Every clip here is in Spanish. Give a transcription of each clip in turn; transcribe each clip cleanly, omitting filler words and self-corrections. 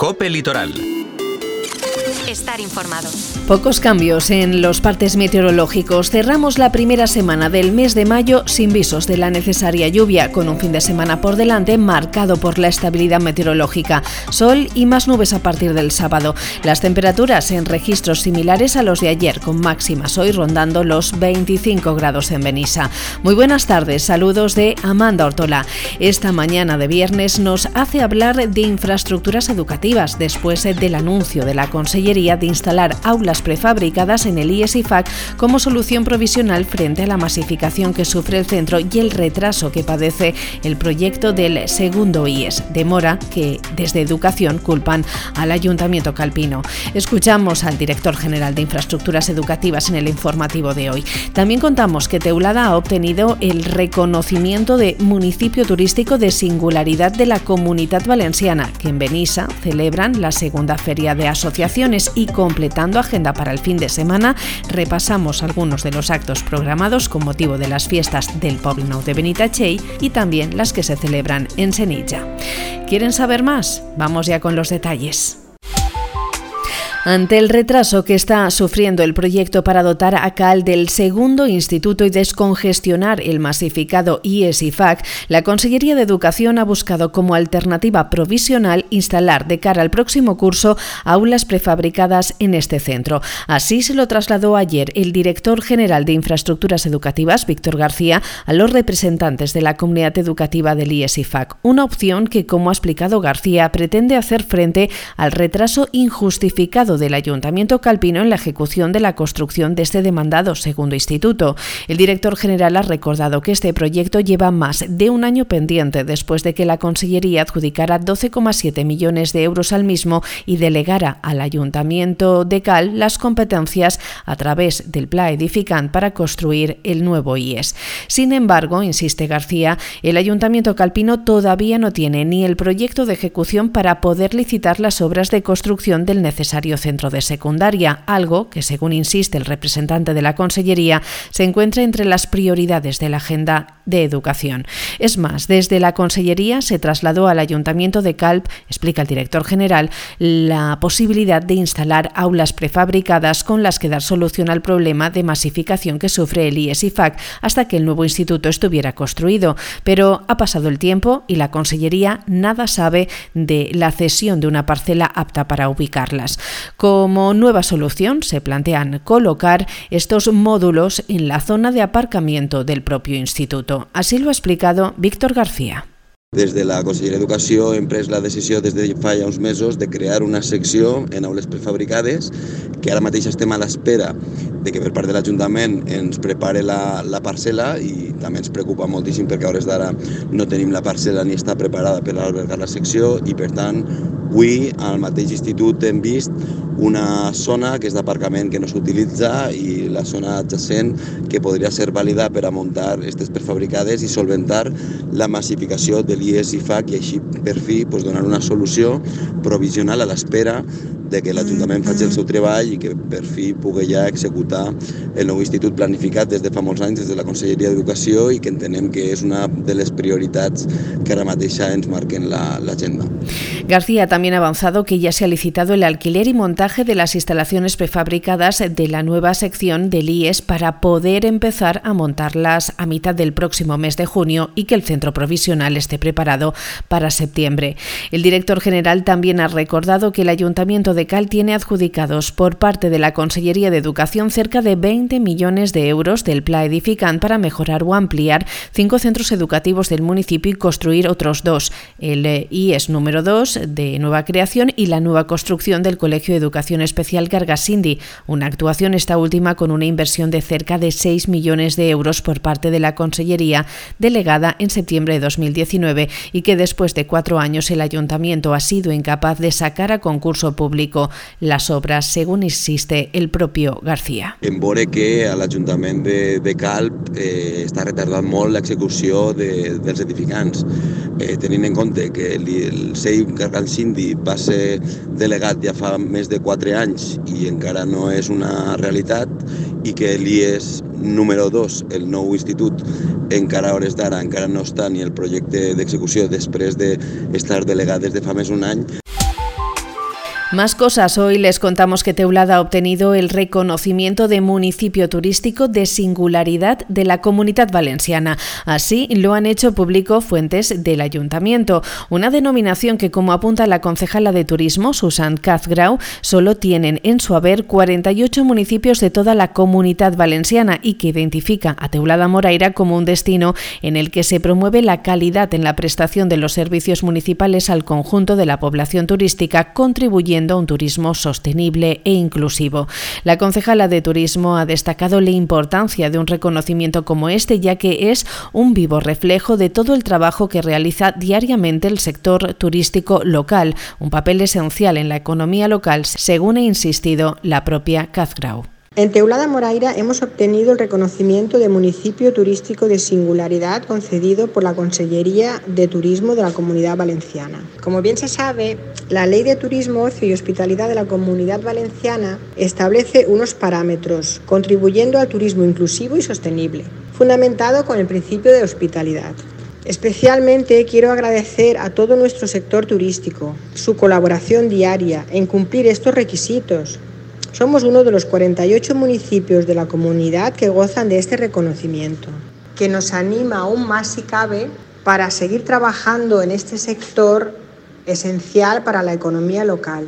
COPE Litoral. Estar informado. Pocos cambios en los partes meteorológicos. Cerramos la primera semana del mes de mayo sin visos de la necesaria lluvia, con un fin de semana por delante marcado por la estabilidad meteorológica. Sol y más nubes a partir del sábado. Las temperaturas en registros similares a los de ayer, con máximas hoy rondando los 25 grados en Benissa. Muy buenas tardes, saludos de Amanda Ortola. Esta mañana de viernes nos hace hablar de infraestructuras educativas después del anuncio de la Consellería de instalar aulas prefabricadas en el IES IFAC como solución provisional frente a la masificación que sufre el centro y el retraso que padece el proyecto del segundo IES, demora que desde Educación culpan al Ayuntamiento calpino. Escuchamos al director general de Infraestructuras Educativas en el informativo de hoy. También contamos que Teulada ha obtenido el reconocimiento de municipio turístico de singularidad de la Comunitat Valenciana, que en Benissa celebran la segunda feria de asociaciones. Y completando agenda para el fin de semana, repasamos algunos de los actos programados con motivo de las fiestas del Poble Nou de Benitatxell y también las que se celebran en Senija. ¿Quieren saber más? Vamos ya con los detalles. Ante el retraso que está sufriendo el proyecto para dotar a CAL del segundo instituto y descongestionar el masificado IES-IFAC, la Consellería de Educación ha buscado como alternativa provisional instalar de cara al próximo curso aulas prefabricadas en este centro. Así se lo trasladó ayer el director general de Infraestructuras Educativas, Víctor García, a los representantes de la comunidad educativa del IES-IFAC. Una opción que, como ha explicado García, pretende hacer frente al retraso injustificado del Ayuntamiento calpino en la ejecución de la construcción de este demandado segundo instituto. El director general ha recordado que este proyecto lleva más de un año pendiente después de que la Consellería adjudicara 12,7 millones de euros al mismo y delegara al Ayuntamiento de Cal las competencias a través del Pla Edificant para construir el nuevo IES. Sin embargo, insiste García, el Ayuntamiento calpino todavía no tiene ni el proyecto de ejecución para poder licitar las obras de construcción del necesario centro de secundaria, algo que, según insiste el representante de la Consellería, se encuentra entre las prioridades de la agenda de educación. Es más, desde la Consellería se trasladó al Ayuntamiento de Calp, explica el director general, la posibilidad de instalar aulas prefabricadas con las que dar solución al problema de masificación que sufre el IES-IFAC hasta que el nuevo instituto estuviera construido. Pero ha pasado el tiempo y la Consellería nada sabe de la cesión de una parcela apta para ubicarlas. Como nueva solución, se plantean colocar estos módulos en la zona de aparcamiento del propio instituto. Así lo ha explicado Víctor García. Des de la Conselleria d'Educació hem pres la decisió des de fa ja uns mesos de crear una secció en aules prefabricades que ara mateix estem a l'espera de que per part de l'Ajuntament ens prepare la parcel·la i també ens preocupa moltíssim perquè a hores d'ara no tenim la parcel·la ni està preparada per albergar la secció i per tant avui al mateix institut hem vist una zona que és d'aparcament que no s'utilitza i la zona adjacent que podria ser vàlida per a muntar aquestes prefabricades i solventar la massificació de l'IES-IFAC i així per fi donar una solució provisional a l'espera de que l'Ajuntament faci el seu treball i que per fi pugui ja executar el nou institut planificat des de fa molts anys des de la Conselleria d'Educació i que entenem que és una de les prioritats que ara mateix ens marquen l'agenda. García también ha avanzado que ya se ha licitado el alquiler y montaje de las instalaciones prefabricadas de la nueva sección del IES para poder empezar a montarlas a mitad del próximo mes de junio y que el centro provisional esté preparado para septiembre. El director general también ha recordado que el Ayuntamiento de Cal tiene adjudicados por parte de la Consellería de Educación cerca de 20 millones de euros del Pla Edificant para mejorar o ampliar 5 centros educativos del municipio y construir otros 2, el IES número 2 de nueva creación y la nueva construcción del Colegio de Educación Especial Gargasindi, una actuación esta última con una inversión de cerca de 6 millones de euros por parte de la Consellería delegada en septiembre de 2019 y que después de 4 años el Ayuntamiento ha sido incapaz de sacar a concurso público las obras, según insiste el propio García. En veure que a l'Ajuntament de Calp està retardant molt l'execució dels edificants. Tenint en compte que el CEI Gargasindi va ser delegat ja fa més de 4 anys i encara no és una realitat i que l'IES número 2, el nou institut, encara a hores d'ara encara no està ni el projecte d'execució després d'estar delegat des de fa més d'un any. Más cosas. Hoy les contamos que Teulada ha obtenido el reconocimiento de municipio turístico de singularidad de la Comunidad Valenciana. Así lo han hecho público fuentes del Ayuntamiento. Una denominación que, como apunta la concejala de Turismo, Susan Cazgrau, solo tienen en su haber 48 municipios de toda la Comunidad Valenciana y que identifica a Teulada Moraira como un destino en el que se promueve la calidad en la prestación de los servicios municipales al conjunto de la población turística, contribuyendo a un turismo sostenible e inclusivo. La concejala de Turismo ha destacado la importancia de un reconocimiento como este, ya que es un vivo reflejo de todo el trabajo que realiza diariamente el sector turístico local, un papel esencial en la economía local, según ha insistido la propia Cazgrau. En Teulada Moraira hemos obtenido el reconocimiento de municipio turístico de singularidad concedido por la Consellería de Turismo de la Comunidad Valenciana. Como bien se sabe, la Ley de Turismo, Ocio y Hospitalidad de la Comunidad Valenciana establece unos parámetros contribuyendo al turismo inclusivo y sostenible, fundamentado con el principio de hospitalidad. Especialmente quiero agradecer a todo nuestro sector turístico su colaboración diaria en cumplir estos requisitos. Somos uno de los 48 municipios de la comunidad que gozan de este reconocimiento, que nos anima aún más si cabe para seguir trabajando en este sector esencial para la economía local.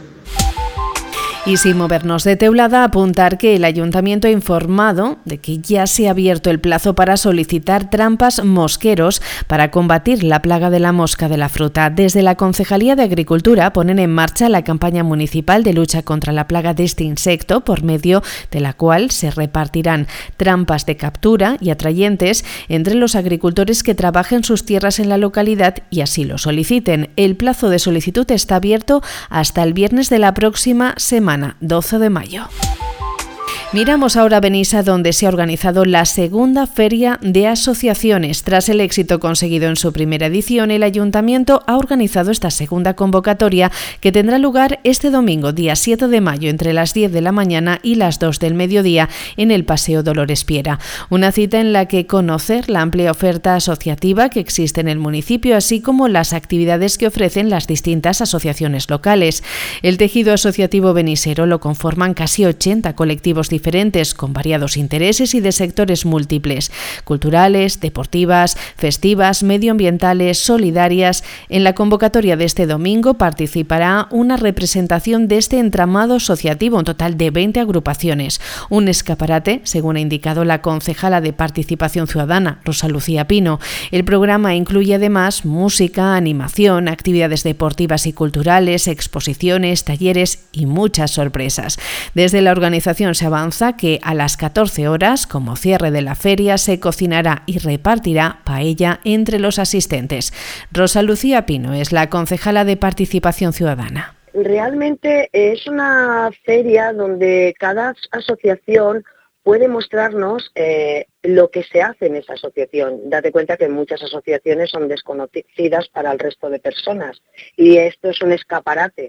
Y sin movernos de Teulada, apuntar que el Ayuntamiento ha informado de que ya se ha abierto el plazo para solicitar trampas mosqueros para combatir la plaga de la mosca de la fruta. Desde la Concejalía de Agricultura ponen en marcha la campaña municipal de lucha contra la plaga de este insecto, por medio de la cual se repartirán trampas de captura y atrayentes entre los agricultores que trabajen sus tierras en la localidad y así lo soliciten. El plazo de solicitud está abierto hasta el viernes de la próxima semana, 12 de mayo. Miramos ahora a Benissa, donde se ha organizado la segunda feria de asociaciones. Tras el éxito conseguido en su primera edición, el Ayuntamiento ha organizado esta segunda convocatoria que tendrá lugar este domingo, día 7 de mayo, entre las 10 de la mañana y las 2 del mediodía, en el Paseo Dolores Piera. Una cita en la que conocer la amplia oferta asociativa que existe en el municipio, así como las actividades que ofrecen las distintas asociaciones locales. El tejido asociativo benissero lo conforman casi 80 colectivos diferentes con variados intereses y de sectores múltiples: culturales, deportivas, festivas, medioambientales, solidarias. En la convocatoria de este domingo participará una representación de este entramado asociativo, un total de 20 agrupaciones. Un escaparate, según ha indicado la concejala de Participación Ciudadana, Rosa Lucía Pino. El programa incluye además música, animación, actividades deportivas y culturales, exposiciones, talleres y muchas sorpresas. Desde la organización se avanza que a las 14 horas, como cierre de la feria, se cocinará y repartirá paella entre los asistentes. Rosa Lucía Pino es la concejala de Participación Ciudadana. Realmente es una feria donde cada asociación puede mostrarnos lo que se hace en esa asociación. Date cuenta que muchas asociaciones son desconocidas para el resto de personas y esto es un escaparate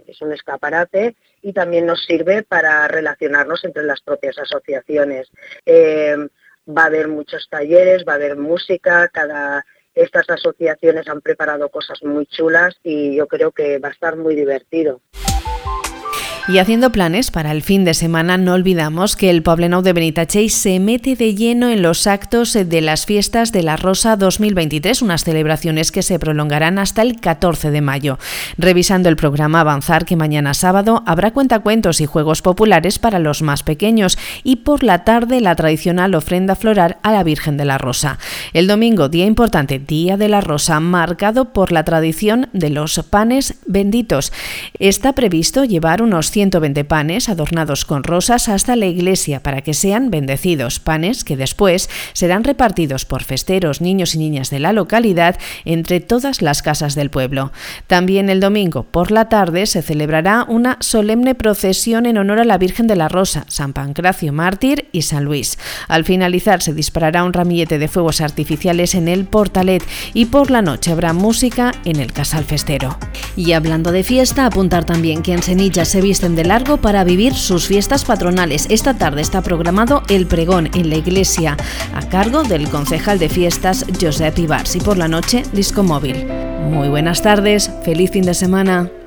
y también nos sirve para relacionarnos entre las propias asociaciones. Va a haber muchos talleres, va a haber música, estas asociaciones han preparado cosas muy chulas y yo creo que va a estar muy divertido. Y haciendo planes para el fin de semana, no olvidamos que el Poblenou de Benitatxell se mete de lleno en los actos de las fiestas de la Rosa 2023, unas celebraciones que se prolongarán hasta el 14 de mayo. Revisando el programa, avanzar que mañana sábado habrá cuentacuentos y juegos populares para los más pequeños y por la tarde la tradicional ofrenda floral a la Virgen de la Rosa. El domingo, día importante, Día de la Rosa, marcado por la tradición de los panes benditos. Está previsto llevar unos 120 panes adornados con rosas hasta la iglesia para que sean bendecidos, panes que después serán repartidos por festeros, niños y niñas de la localidad entre todas las casas del pueblo. También el domingo por la tarde se celebrará una solemne procesión en honor a la Virgen de la Rosa, San Pancracio Mártir y San Luis. Al finalizar se disparará un ramillete de fuegos artificiales en el Portalet y por la noche habrá música en el Casal Festero. Y hablando de fiesta, apuntar también que en Senilla se visten de largo para vivir sus fiestas patronales. Esta tarde está programado el pregón en la iglesia a cargo del concejal de fiestas Josep Ibars y por la noche disco móvil. Muy buenas tardes, feliz fin de semana.